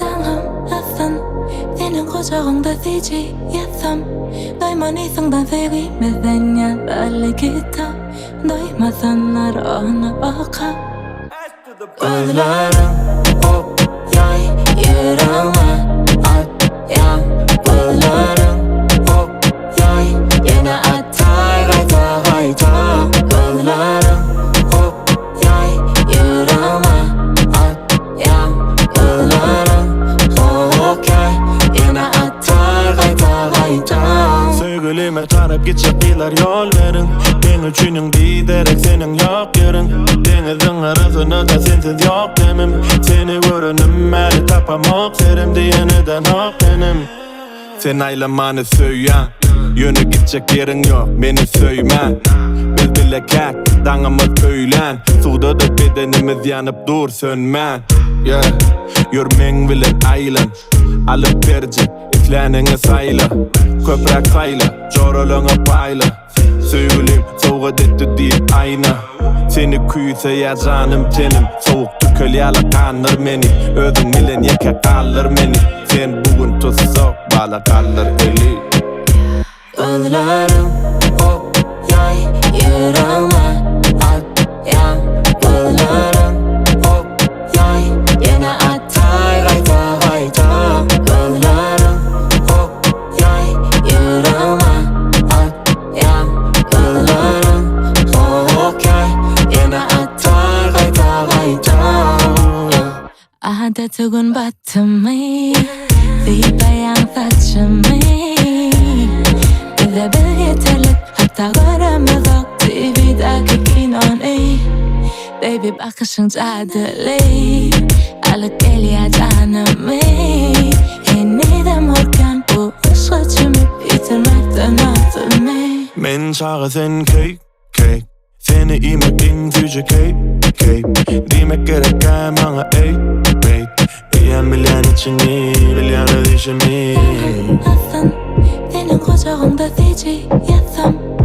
당함 아픈 Tienen 고정다 thi지 야삼 너희만이 성단색이 매대냐 빨리 기타 너희만 나로 어카 Özlerim hop yay yüreğime at yan Özlerim hop yay yine atar gayta gayta Özlerim hop yay yüreğime at yan Özlerim hop yay yine atar gayta gayta Sevgilime tarif gidecek yıllar yol verin Ben üçünün giderek senin yok yerin Denizin arasını da sensiz yok demem Seni görünüm eli tapamak Serim diyeniden hak benim Sen aylamanı söylen Yönü gidecek yerin yok beni söymen Biz bile kek dağımız öylen Suda da bedenimiz yanıp dur sönmen Yeah Yürmen bilen aylan Alıp verecek iflenini sayla Köprek sayla Joroluna payla Söyleyim soğuk etti deyip ayna Seni küyse ya canım tenim Soğuk tükölyalı kanır beni Özün bilen yeke kalır beni Sen bugün tutsak bala kalır eli Özlerim hop yay yüreğime at yan Özlerim hop yay yine atar gayta gayta Özlerim hop yay yüreğime at yan Özlerim hop yay yine atar gayta gayta 아한테 두근 바텀이 휘바양 사춘이 إذا بغيت لك حتى غرام ضغطي بيدك كينوني Baby bakışın cadeli Alık el ya canımı Yeniden morgan bu ışığı çümüp yitirmekten altımı Men çağı sen cake, cake Seni imek in gücü cape, cape Demek gerek bana ey, wait Bilen bilen içini, bilen ödüşümü Aslın Senin kucağında thici yatsam